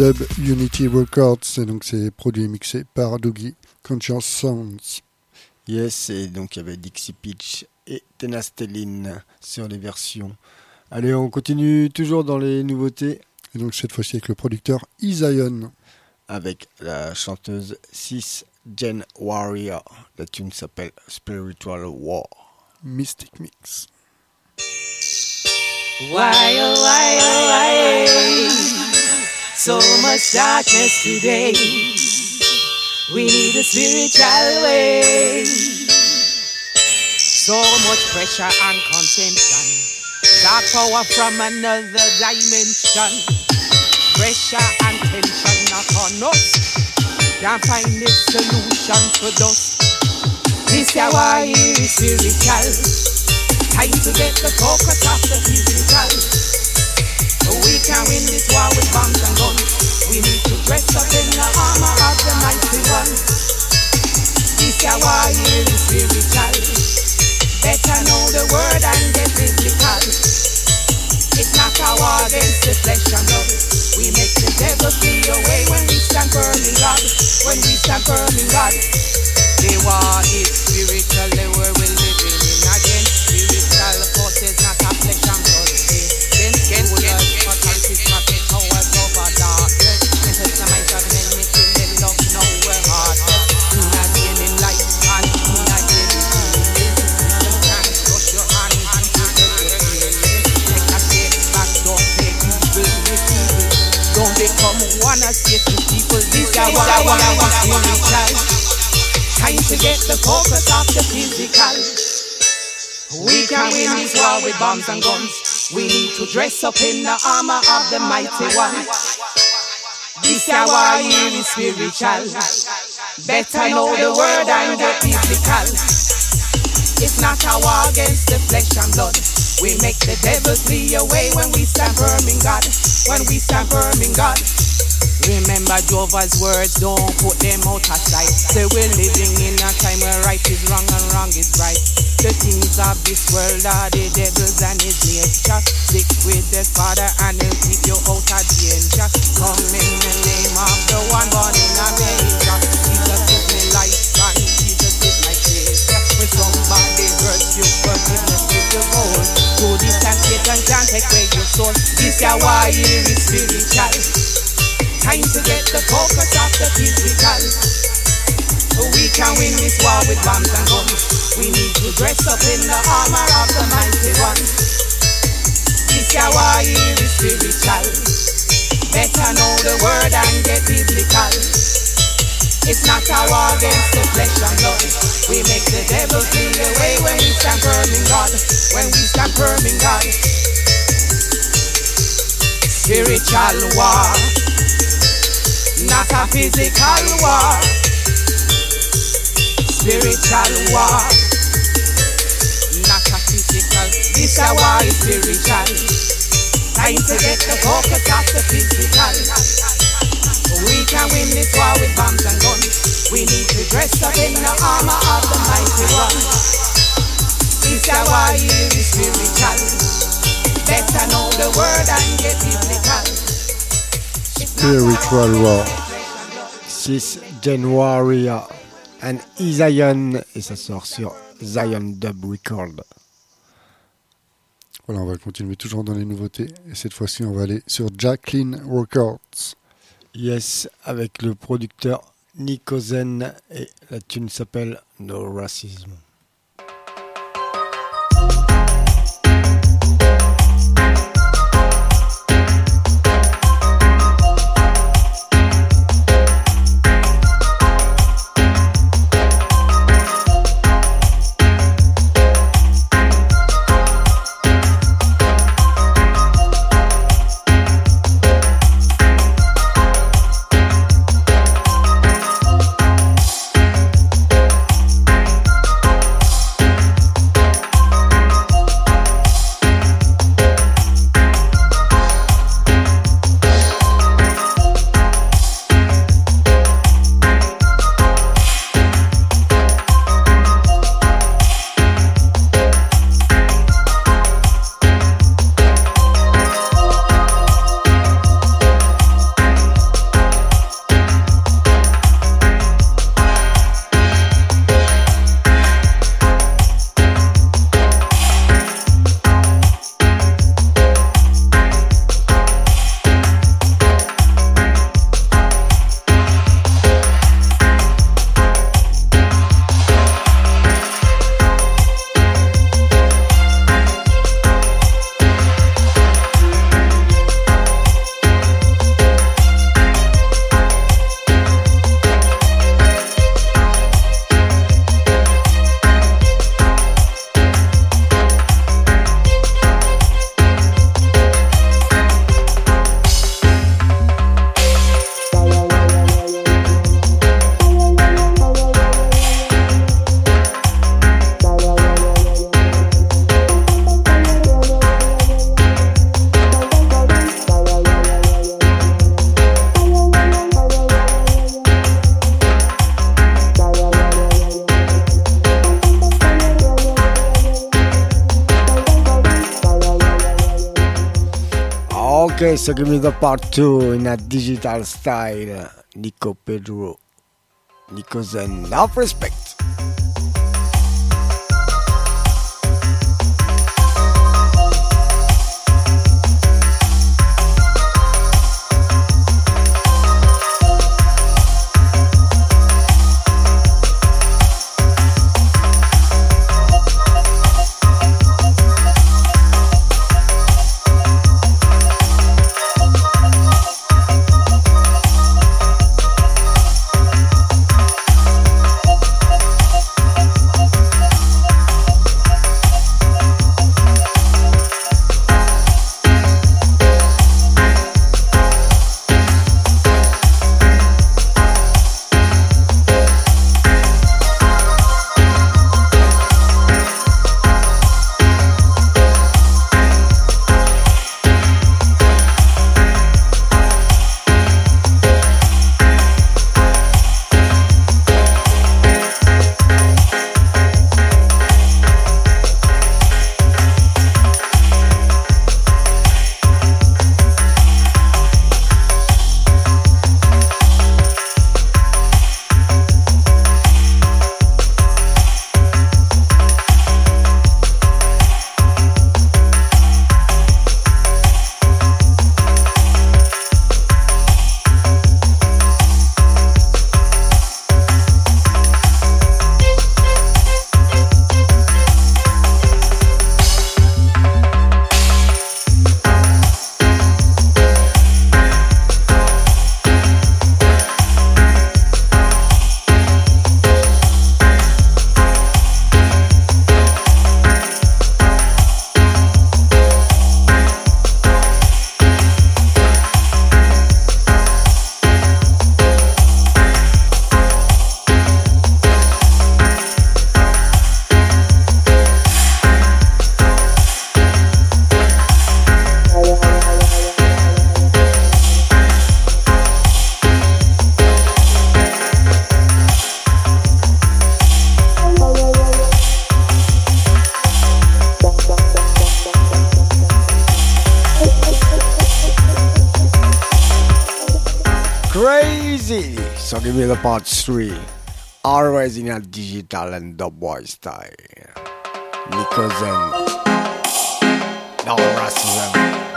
Dub Unity Records, et donc c'est produit et mixé par Dougie Conscious Sounds. Yes, et donc il y avait Dixie Pitch et Tenasteline sur les versions. Allez, on continue toujours dans les nouveautés. Et donc cette fois-ci avec le producteur Isayon. Avec la chanteuse six Gen Warrior. La tune s'appelle Spiritual War. Mystic Mix. Why, oh, why, oh, why? So much darkness today. We need a spiritual way. So much pressure and contention. Dark power from another dimension. Pressure and tension not on us. Can't find the solution for us. This hour is spiritual. Time to get the focus off the physical. We can win this war with bombs and guns. We need to dress up in the armor of the mighty one. This hour is spiritual. Better know the word and get biblical. It's not a war against the flesh and blood. We make the devil flee away when we stand firm in God. When we stand firm in God. The war is spiritual, the world we're living in against spiritual forces, not a flesh and blood thing. Then get get authorities, not the powers over darkness. This is the mind of men, making them love now we're heartless. Do not gain in life and do not gain in healing. You can't touch your hand and do the feeling. Take a step back, don't take evil with evil. Don't become one of Satan's people. This is why one of spiritual. Time to get the focus off the physical. We can win this war with bombs and guns. We need to dress up in the armor of the mighty one. This hour here is spiritual. Better know the word and get biblical. It's not a war against the flesh and blood. We make the devil flee away when we stand firm in God. When we stand firm in God. Remember Jehovah's words, don't put them out of sight. Say we're living in a time where right is wrong and wrong is right. The things of this world are the devils and his nature. Stick with the Father and he'll keep you out of danger. Come in the name of the one born in a manger. Jesus is my life and Jesus is my Savior. When somebody hurts you, forgiveness is the goal. So this time Satan can't take away your soul. This hour here is spiritual. Time to get the focus off the physical. We can win this war with bombs and guns. We need to dress up in the armor of the mighty one. This hour here is spiritual. Better know the word and get biblical. It's not a war against the flesh and blood. We make the devil flee away when we stand firm in God. When we stand firm in God. Spiritual war. Not a physical war. Spiritual war. Not a physical. This a war is spiritual. Time to get the focus off the physical. We can win this war with bombs and guns. We need to dress up in the armor of the mighty one. This a war is spiritual. Better know the word and get biblical. Spiritual War. six Gen Warrior and Isayon, et ça sort sur Zion Dub Record. Voilà, on va continuer toujours dans les nouveautés. Et cette fois-ci, on va aller sur Jacqueline Records. Yes, avec le producteur Nico Zen, et la tune s'appelle No Racism. Okay, so give me the part two in a digital style. Nico Pedro, Nico Zen, enough respect. Crazy! So give me the part three. Always in a digital and dubwise style. Nico Zen. No racism.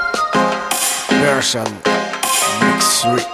Version mix three.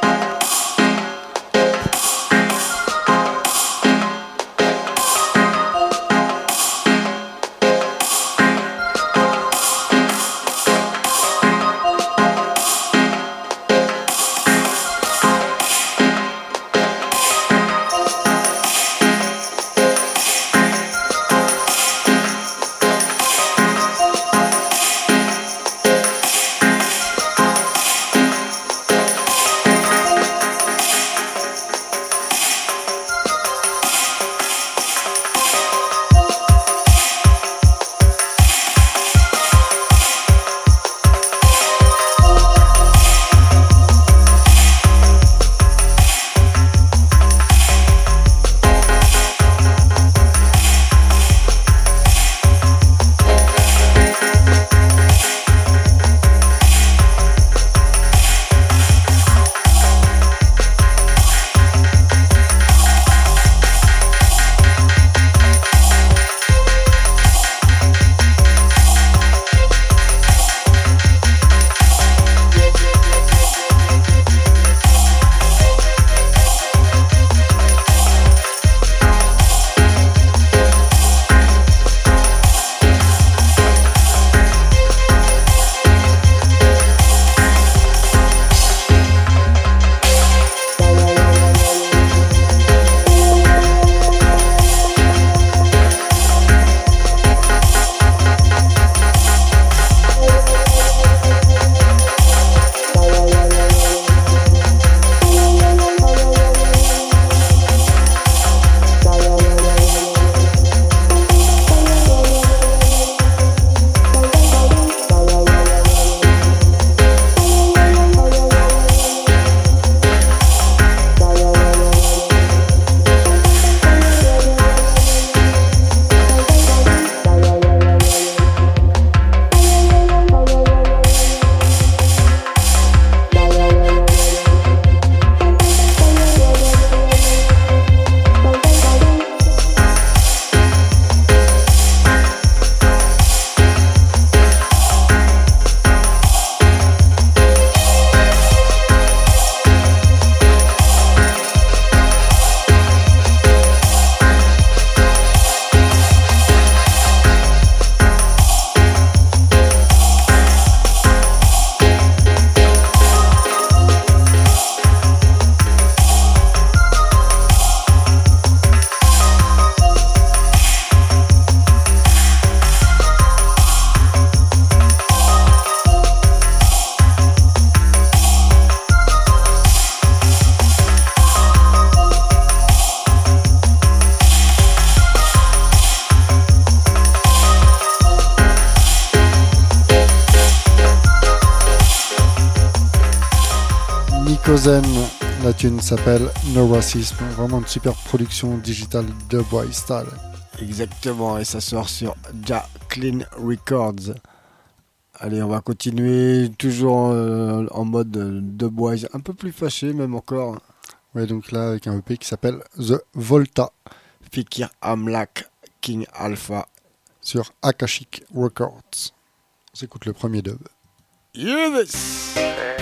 Nico Zen, la tune s'appelle No Racism, vraiment une super production digitale de Boy Style. Exactement, et ça sort sur Ja Clean Records. Allez, on va continuer toujours euh, en mode de Boys, un peu plus fâché même encore. Ouais, donc là avec un E P qui s'appelle The Volta. Fikir Amlak King Alpha sur Akashic Records. On s'écoute le premier dub. Yes!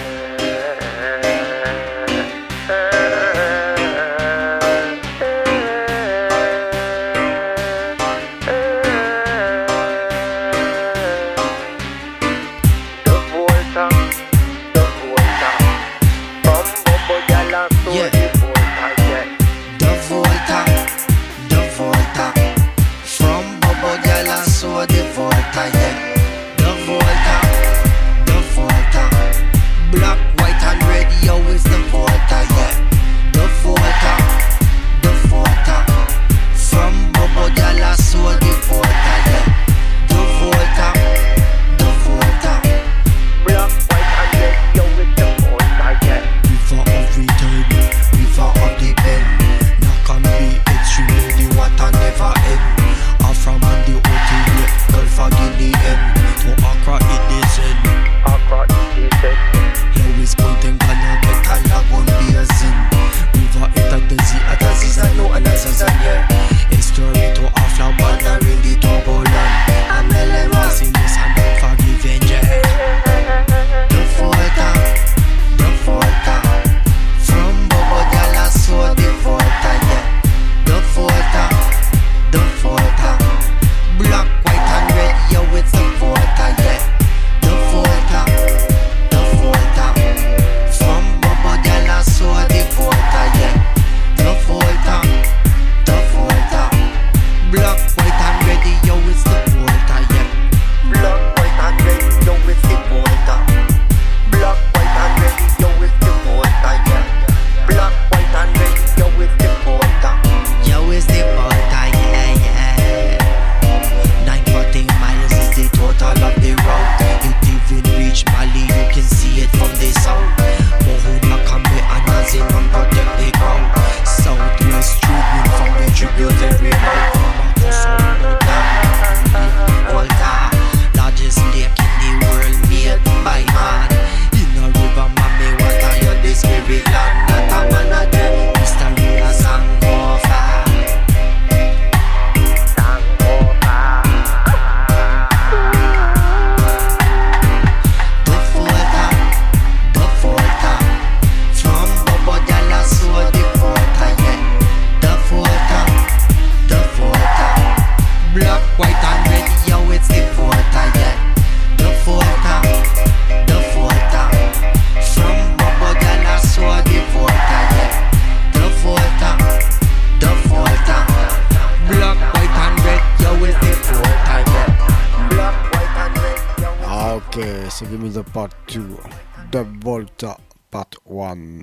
Part two, The Volta Part one.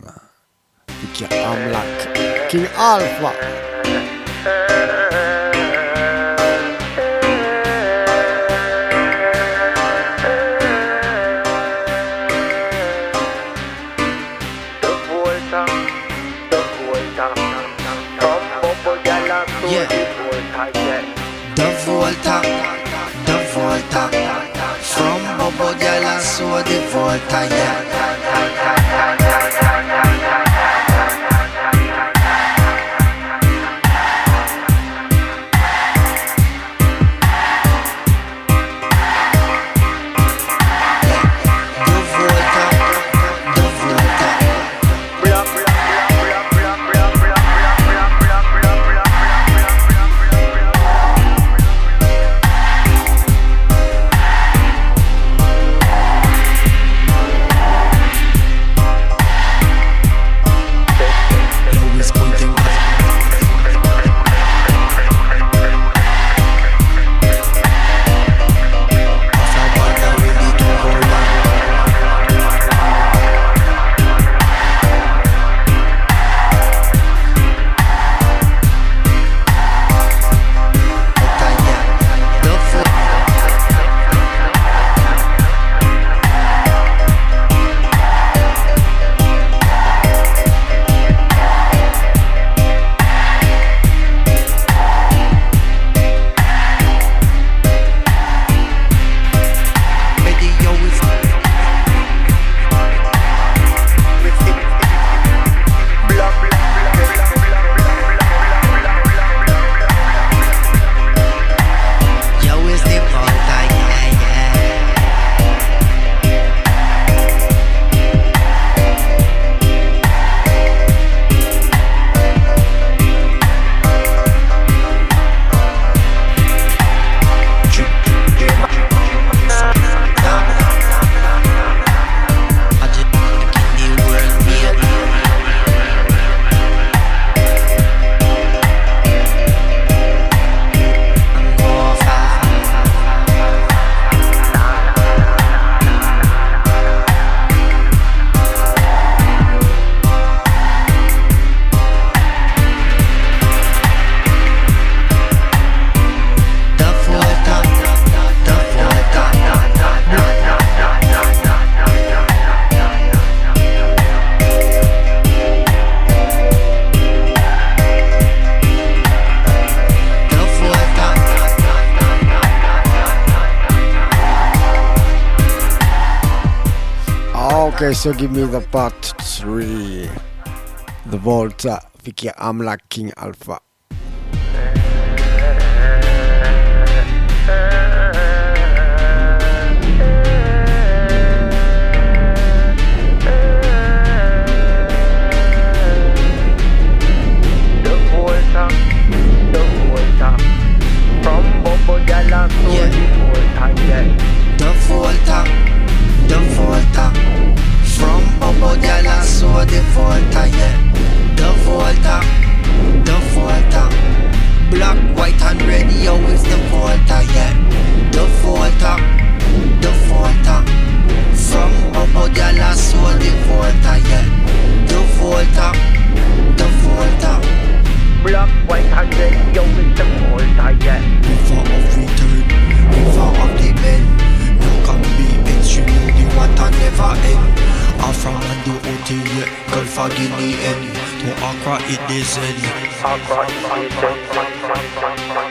Fikir Amlak King Alpha. Yeah. The Volta, The Volta. From Bobo Girl I saw the Volta, yeah. so give me the part three. The Volta, Fikir Amlak, King Alpha. Yeah. The Volta, the Volta, from Bobo Diala, so the Volta, yeah. The Volta, the Volta, black, white and red, yo, is the Volta, yeah. The Volta, the Volta, from Bobo Diala, so the Volta, yeah. The Volta, the Volta, black, white and red, yo, is the Volta, yeah. River of return, river of the bend, no can be ends, you know the water never end. Afra and the O T, yeah, Gulf of Guinea end, to Accra it is end. Accra it is end.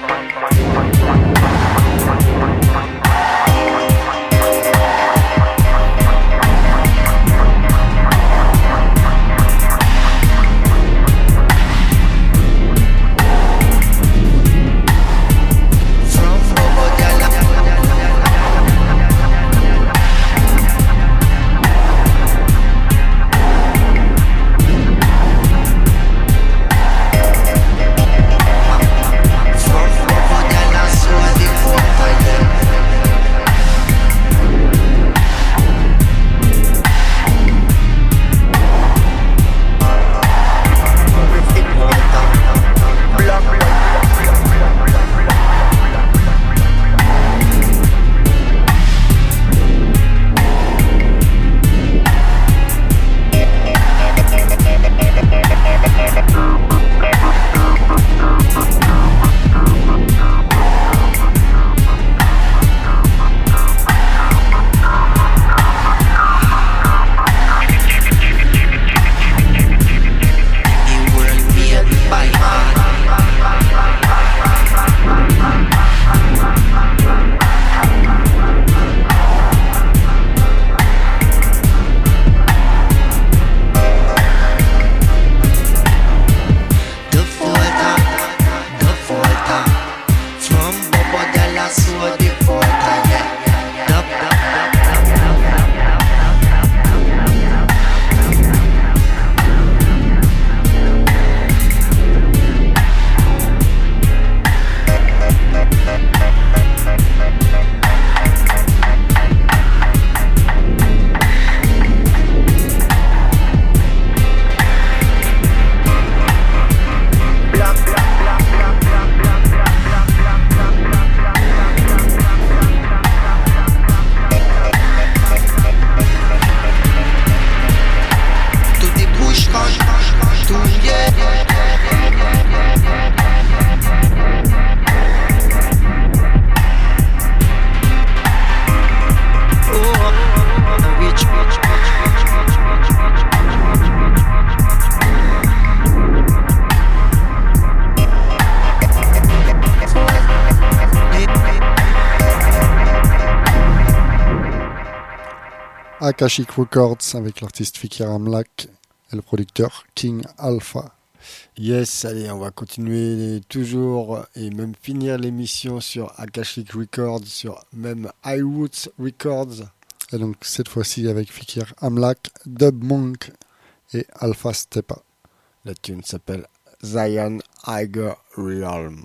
Akashic Records avec l'artiste Fikir Amlak et le producteur King Alpha. Yes, allez, on va continuer toujours et même finir l'émission sur Akashic Records, sur même Highwoods Records. Et donc cette fois-ci avec Fikir Amlak, Dub Monk et Alpha Stepa. La tune s'appelle Zion Iger Realm.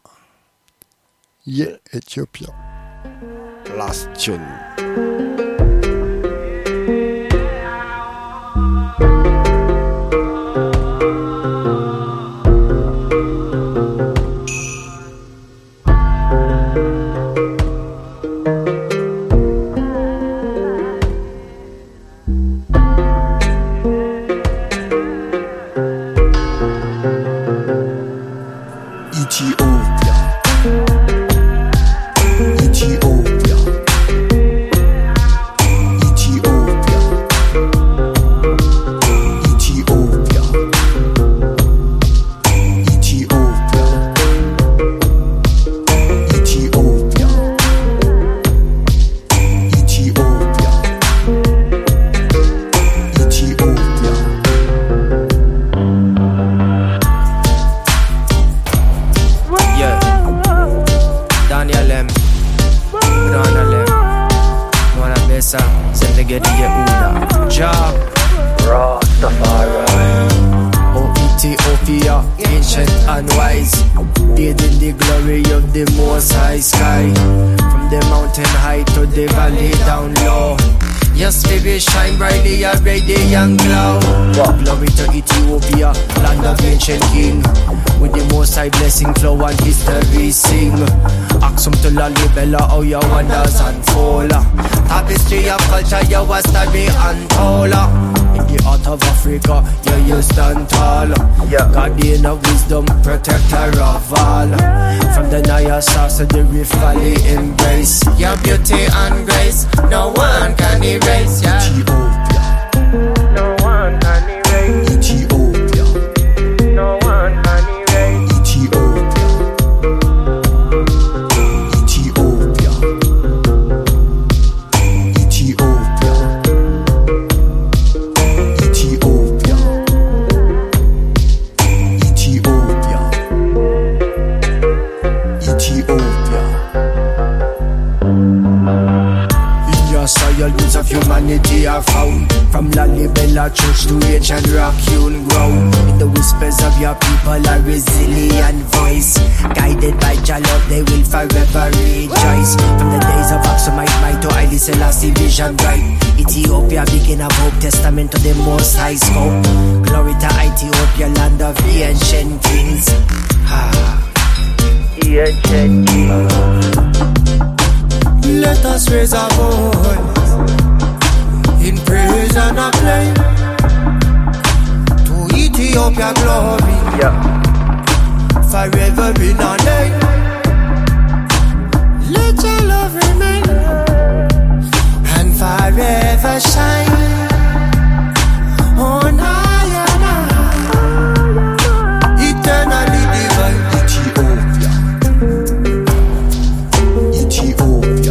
Yeah, Ethiopia. Last tune. Ethiopia, Ethiopia. and wise. Bathed in the glory of the most high sky. From the mountain high to the valley down low. Yes, baby, shine brightly, a radiant glow. Glory to Ethiopia, land of ancient king. With the most high blessing flow and history sing. Aksum to Lalibela, how your wonders unfold. Tapestry of culture, your story untold. In the heart of Africa, yeah, you stand tall. Guardian of wisdom, protector of all. From the Nile South to the Rift Valley embrace. Your beauty and grace, no one can erase. Yeah. Ethiopia, no one can erase. Ethiopia, no one can erase. Ethiopia, Ethiopia, Ethiopia, Ethiopia, Ethiopia, Ethiopia. In your soil, roots of humanity are found. From Lalibela Church to ancient rock hewn ground. In the whispers of your people, a resilient voice. Guided by Jah love, they will forever rejoice. From the days of Aksumite might to Haile Selassie vision bright. Ethiopia, begin of hope, testament to the most high scope. Glory to Ethiopia, land of ancient kings. Ah, ancient kings. Let us raise our voice in praise and acclaim to Ethiopia glory, yeah. Forever in our name. Let your love remain and forever shine on high and high, eternally divine. Ethiopia,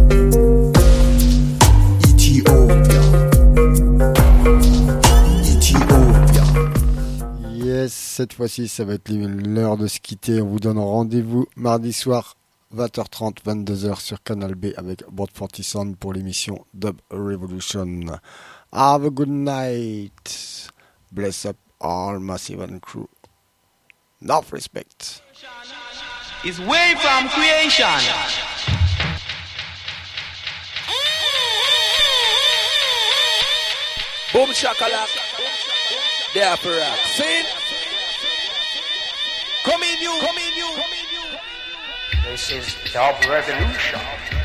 Ethiopia, Ethiopia, Ethiopia. Yes, cette fois-ci, ça va être l'heure de se quitter. On vous donne rendez-vous mardi soir, vingt heures trente, vingt-deux heures sur Canal B avec Broad forty Sound pour l'émission Dub Revolution. Have a good night. Bless up all Massive and crew. Enough respect. Is way from creation. Boom shakalak. The opera. Sing. Come in you. Come in you. This is Dub Revolution.